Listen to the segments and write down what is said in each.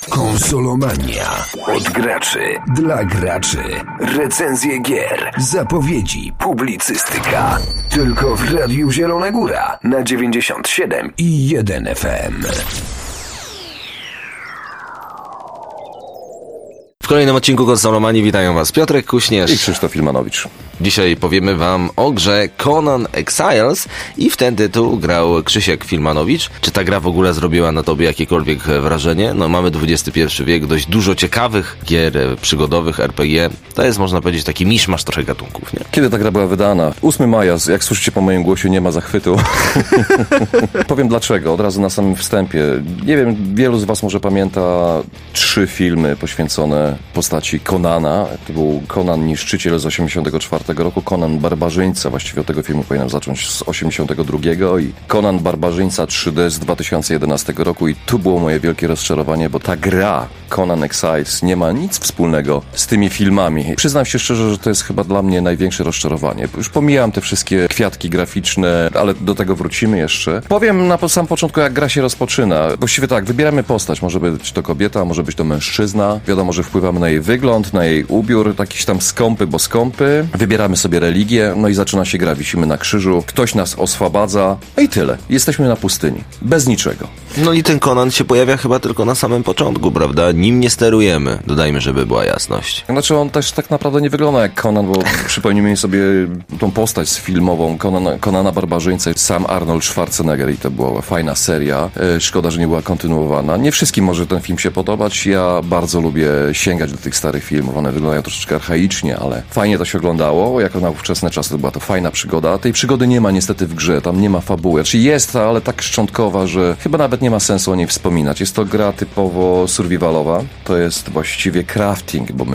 Konsolomania. Od graczy dla graczy. Recenzje gier, zapowiedzi, publicystyka. Tylko w Radiu Zielona Góra na 97,1 FM. W kolejnym odcinku Konsolomanii witają Was Piotrek Kuśnierz i Krzysztof Filmanowicz. Dzisiaj powiemy Wam o grze Conan Exiles i w ten tytuł grał Krzysiek Filmanowicz. Czy ta gra w ogóle zrobiła na Tobie jakiekolwiek wrażenie? No mamy XXI wiek, dość dużo ciekawych gier przygodowych, RPG. To jest, można powiedzieć, taki miszmasz trochę gatunków, nie? Kiedy ta gra była wydana? 8 maja, jak słyszycie po moim głosie, nie ma zachwytu. Powiem dlaczego, od razu na samym wstępie. Nie wiem, wielu z Was może pamięta 3 filmy poświęcone postaci Conana. To był Conan Niszczyciel z 1984 roku, Conan Barbarzyńca, właściwie od tego filmu powinienem zacząć, z 1982 i Conan Barbarzyńca 3D z 2011 roku i tu było moje wielkie rozczarowanie, bo ta gra Conan Exiles nie ma nic wspólnego z tymi filmami. Przyznam się szczerze, że to jest chyba dla mnie największe rozczarowanie. Już pomijam te wszystkie kwiatki graficzne, ale do tego wrócimy jeszcze. Powiem na sam początku, jak gra się rozpoczyna. Właściwie tak, wybieramy postać. Może być to kobieta, może być to mężczyzna. Wiadomo, że wpływamy na jej wygląd, na jej ubiór, jakiś tam skąpy, bo skąpy. Wybieramy sobie religię, no i zaczyna się gra. Wisimy na krzyżu, ktoś nas oswabadza, no i tyle. Jesteśmy na pustyni. Bez niczego. No i ten Conan się pojawia chyba tylko na samym początku, prawda? Nim nie sterujemy. Dodajmy, żeby była jasność. Znaczy on też tak naprawdę nie wygląda jak Conan, bo przypomnijmy sobie tą postać filmową Conana Barbarzyńca, sam Arnold Schwarzenegger i to była fajna seria. Szkoda, że nie była kontynuowana. Nie wszystkim może ten film się podobać. Ja bardzo lubię sięgać do tych starych filmów. One wyglądają troszeczkę archaicznie, ale fajnie to się oglądało. Jako na ówczesne czasy to była to fajna przygoda. Tej przygody nie ma niestety w grze. Tam nie ma fabuły. Czy jest, ale tak szczątkowa, że chyba nawet nie ma sensu o niej wspominać. Jest to gra typowo survivalowa. To jest właściwie crafting, bo my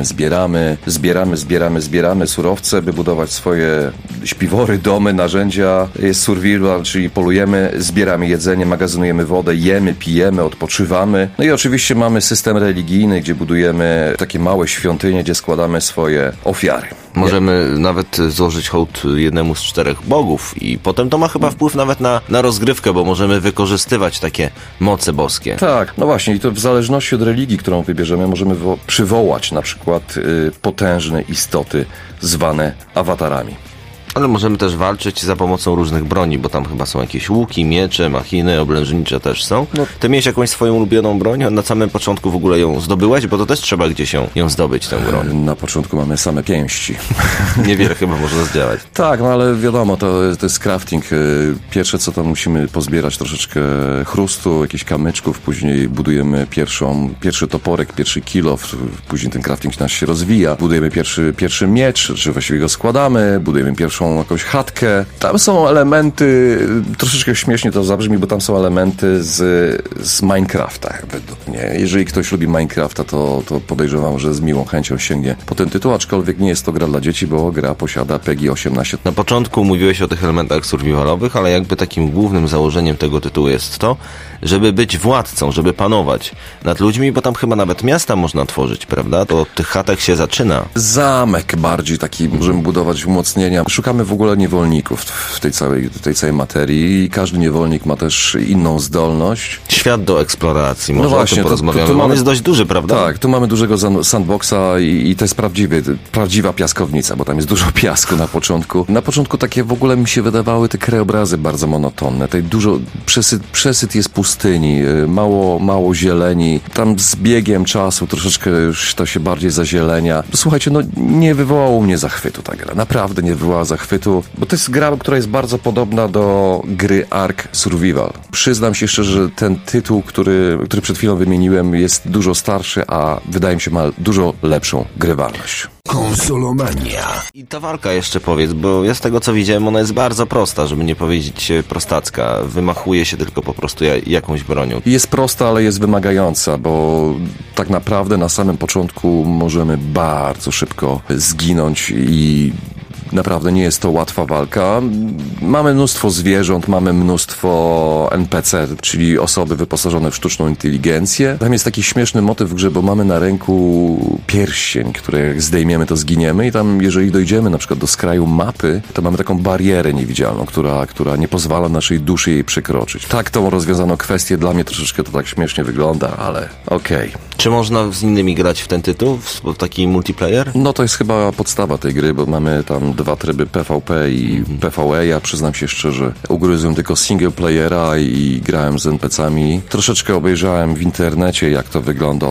zbieramy surowce, by budować swoje śpiwory, domy, narzędzia. Jest survival, czyli polujemy, zbieramy jedzenie, magazynujemy wodę, jemy, pijemy, odpoczywamy. No i oczywiście mamy system religijny, gdzie budujemy takie małe świątynie, gdzie składamy swoje ofiary. Możemy nawet złożyć hołd jednemu z 4 bogów i potem to ma chyba wpływ nawet na rozgrywkę, bo możemy wykorzystywać takie moce boskie. Tak, no właśnie i to w zależności od religii, którą wybierzemy, możemy przywołać na przykład potężne istoty zwane awatarami. Ale możemy też walczyć za pomocą różnych broni, bo tam chyba są jakieś łuki, miecze, machiny, oblężnicze też są. No. Ty miałeś jakąś swoją ulubioną broń? A na samym początku w ogóle ją zdobyłeś? Bo to też trzeba gdzieś ją zdobyć, tę broń. Na początku mamy same pięści. Niewiele chyba można zdziałać. Tak, no ale wiadomo, to jest crafting. Pierwsze co to musimy pozbierać troszeczkę chrustu, jakichś kamyczków, później budujemy pierwszy toporek, pierwszy kilof, później ten crafting nasz się rozwija. Budujemy pierwszy miecz, czy właściwie go składamy, budujemy pierwszą jakąś chatkę. Tam są elementy, troszeczkę śmiesznie to zabrzmi, bo tam są elementy z Minecrafta, według mnie. Jeżeli ktoś lubi Minecrafta, to podejrzewam, że z miłą chęcią sięgnie po ten tytuł, aczkolwiek nie jest to gra dla dzieci, bo gra posiada PEGI 18. Na początku mówiłeś o tych elementach survivalowych, ale jakby takim głównym założeniem tego tytułu jest to, żeby być władcą, żeby panować nad ludźmi, bo tam chyba nawet miasta można tworzyć, prawda? To od tych chatek się zaczyna. Zamek bardziej taki, możemy budować umocnienia. Szukamy w ogóle niewolników w tej całej materii i każdy niewolnik ma też inną zdolność. Świat do eksploracji, może no właśnie, o tym porozmawiamy. On jest dość duży, prawda? Tak, tu mamy dużego sandboxa i to jest prawdziwa piaskownica, bo tam jest dużo piasku na początku. Na początku takie w ogóle mi się wydawały te krajobrazy bardzo monotonne. Tutaj dużo przesyt jest pustyni, mało zieleni. Tam z biegiem czasu troszeczkę już to się bardziej zazielenia. Słuchajcie, no nie wywołało mnie zachwytu ta gra. Naprawdę nie wywołała zachwytu, bo to jest gra, która jest bardzo podobna do gry Ark Survival. Przyznam się szczerze, że ten tytuł, który przed chwilą wymieniłem, jest dużo starszy, a wydaje mi się ma dużo lepszą grywalność. Konsolomania. I ta walka jeszcze powiedz, bo ja z tego co widziałem, ona jest bardzo prosta, żeby nie powiedzieć prostacka. Wymachuje się tylko po prostu jakąś bronią. Jest prosta, ale jest wymagająca, bo tak naprawdę na samym początku możemy bardzo szybko zginąć i naprawdę nie jest to łatwa walka. Mamy mnóstwo zwierząt, mamy mnóstwo NPC, czyli osoby wyposażone w sztuczną inteligencję. Tam jest taki śmieszny motyw w grze, bo mamy na ręku pierścień, który jak zdejmiemy, to zginiemy i tam, jeżeli dojdziemy na przykład do skraju mapy, to mamy taką barierę niewidzialną, która nie pozwala naszej duszy jej przekroczyć. Tak tą rozwiązano kwestię, dla mnie troszeczkę to tak śmiesznie wygląda, ale okej. Czy można z innymi grać w ten tytuł, w taki multiplayer? No to jest chyba podstawa tej gry, bo mamy tam 2 tryby PvP i PvE. Ja przyznam się szczerze, ugryzłem tylko single playera i grałem z NPC-ami. Troszeczkę obejrzałem w internecie, jak to wygląda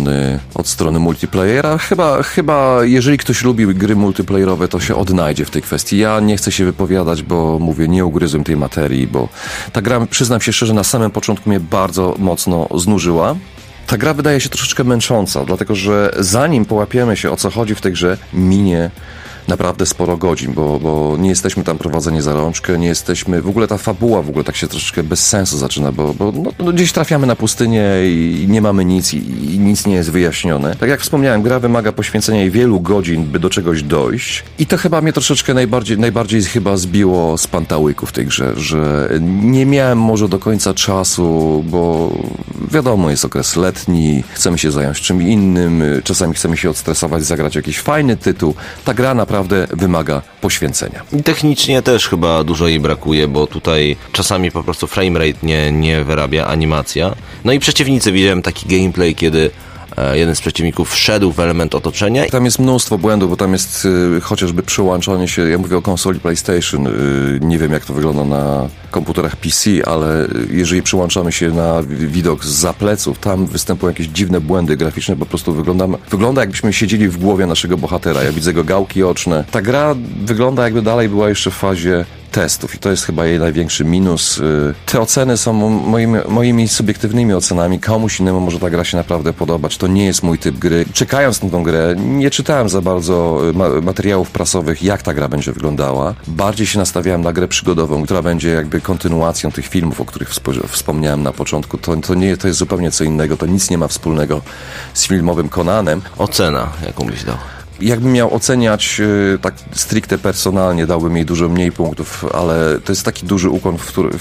od strony multiplayera. Chyba jeżeli ktoś lubi gry multiplayerowe, to się odnajdzie w tej kwestii. Ja nie chcę się wypowiadać, bo mówię, nie ugryzłem tej materii, bo ta gra, przyznam się szczerze, na samym początku mnie bardzo mocno znużyła. Ta gra wydaje się troszeczkę męcząca, dlatego że zanim połapiemy się, o co chodzi w tej grze, minie naprawdę sporo godzin, bo nie jesteśmy tam prowadzeni za rączkę, nie jesteśmy... W ogóle ta fabuła tak się troszeczkę bez sensu zaczyna, bo gdzieś trafiamy na pustynię i nie mamy nic i nic nie jest wyjaśnione. Tak jak wspomniałem, gra wymaga poświęcenia jej wielu godzin, by do czegoś dojść i to chyba mnie troszeczkę najbardziej chyba zbiło z pantałyku w tej grze, że nie miałem może do końca czasu, bo wiadomo, jest okres letni, chcemy się zająć czymś innym, czasami chcemy się odstresować, zagrać jakiś fajny tytuł. Ta gra naprawdę wymaga poświęcenia. I technicznie też chyba dużo jej brakuje, bo tutaj czasami po prostu framerate nie wyrabia animacja. No i przeciwnicy, widziałem taki gameplay, kiedy jeden z przeciwników wszedł w element otoczenia. Tam jest mnóstwo błędów, bo tam jest chociażby przyłączanie się, ja mówię o konsoli PlayStation, nie wiem jak to wygląda na komputerach PC, ale jeżeli przyłączamy się na widok zza pleców, tam występują jakieś dziwne błędy graficzne, po prostu wygląda jakbyśmy siedzieli w głowie naszego bohatera. Ja widzę go gałki oczne. Ta gra wygląda jakby dalej była jeszcze w fazie testów i to jest chyba jej największy minus. Te oceny są moimi subiektywnymi ocenami. Komuś innemu może ta gra się naprawdę podobać. To nie jest mój typ gry. Czekając na tą grę, nie czytałem za bardzo materiałów prasowych, jak ta gra będzie wyglądała. Bardziej się nastawiałem na grę przygodową, która będzie jakby kontynuacją tych filmów, o których wspomniałem na początku. To jest zupełnie co innego. To nic nie ma wspólnego z filmowym Conanem. Ocena, jaką byś dał? Jakbym miał oceniać tak stricte personalnie, dałbym jej dużo mniej punktów, ale to jest taki duży ukłon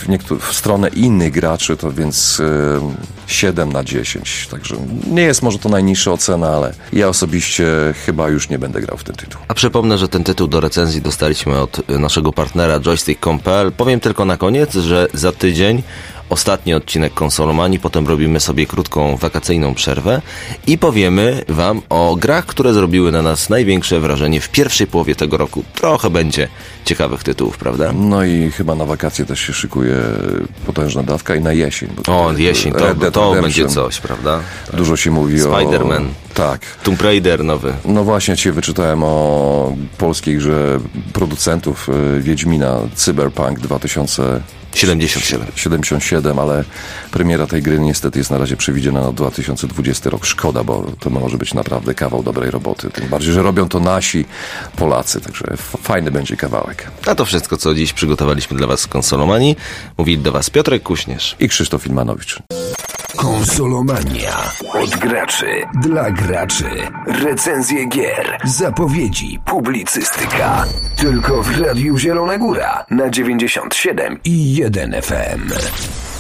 w stronę innych graczy, to więc 7/10. Także nie jest może to najniższa ocena, ale ja osobiście chyba już nie będę grał w ten tytuł. A przypomnę, że ten tytuł do recenzji dostaliśmy od naszego partnera Joystick.pl. Powiem tylko na koniec, że za tydzień ostatni odcinek Konsolomanii, potem robimy sobie krótką wakacyjną przerwę i powiemy wam o grach, które zrobiły na nas największe wrażenie w pierwszej połowie tego roku. Trochę będzie ciekawych tytułów, prawda? No i chyba na wakacje też się szykuje potężna dawka i na jesień. O, jesień, to będzie coś, prawda? Tak. Dużo się mówi o... Spider-Man. Tak. Tomb Raider nowy. No właśnie, dzisiaj wyczytałem o polskiej grze producentów Wiedźmina Cyberpunk 2077, ale premiera tej gry niestety jest na razie przewidziana na 2020 rok. Szkoda, bo to może być naprawdę kawał dobrej roboty. Tym bardziej, że robią to nasi Polacy, także fajny będzie kawałek. A to wszystko, co dziś przygotowaliśmy dla was z Konsolomanii. Mówili do was Piotrek Kuśnierz i Krzysztof Ilmanowicz. Konsolomania. Od graczy, dla graczy. Recenzje gier, zapowiedzi, publicystyka. Tylko w Radiu Zielona Góra na 97,1 FM.